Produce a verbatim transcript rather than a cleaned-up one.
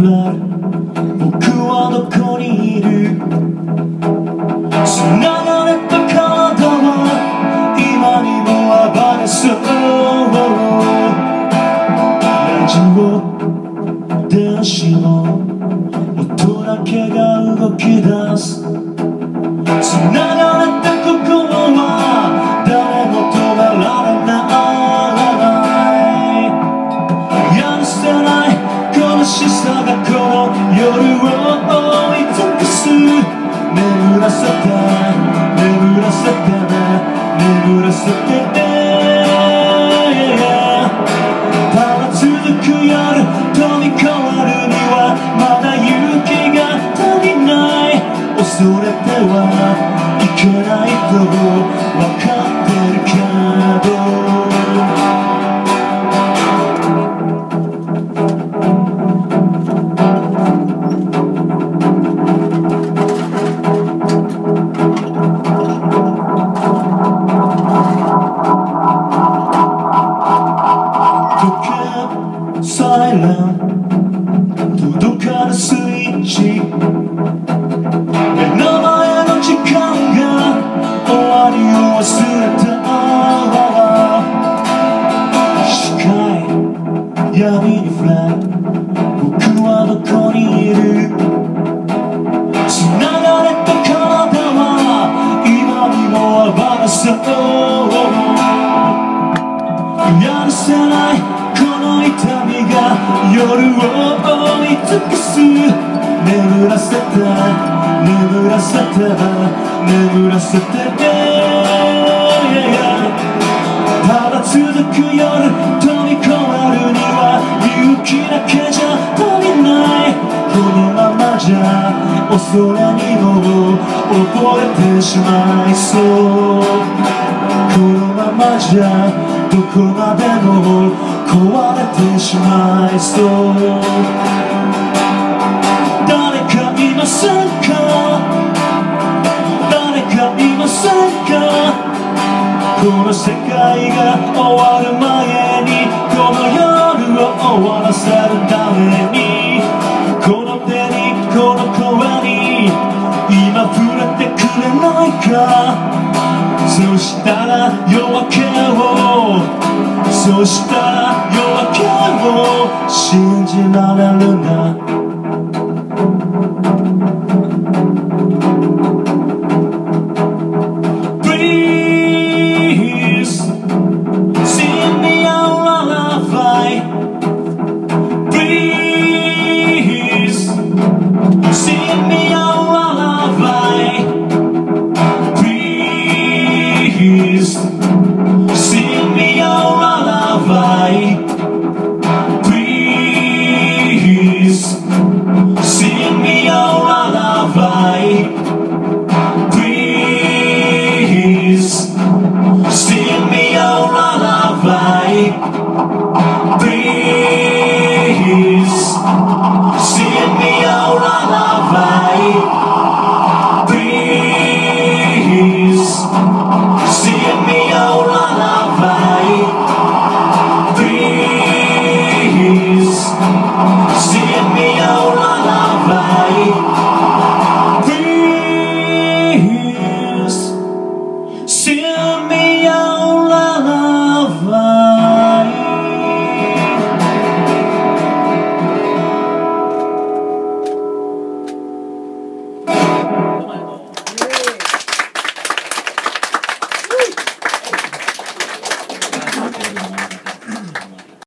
フラル僕はどこにいる繋がれた体は今にも暴れそうラジオ電子の音だけが動き出す繋がれた心は誰も止められない許せない悲しさがこの夜を覆い尽くす眠らせて眠らせて眠らせてただ続く夜飛び変わるにはまだ勇気が足りない恐れてはいけないと分かってるけどサイレン届かぬスイッチ目の前の時間が終わりを忘れた視界闇に触れ僕はどこにいる繋がれた体は今にも暴れそう許せないこの痛みが夜を覆い尽くす眠らせて眠らせて眠らせてただ続く夜飛び越えるには勇気だけじゃ足りないこのままじゃ恐れにも溺れてしまいそうこのままじゃどこまでも壊れてしまいそう誰かいませんか誰かいませんかこの世界が終わる前にこの夜を終わらせるためにこの手にこの声に今触れてくれないかそしたら夜明けをそしたら夜明けを信じられるんだ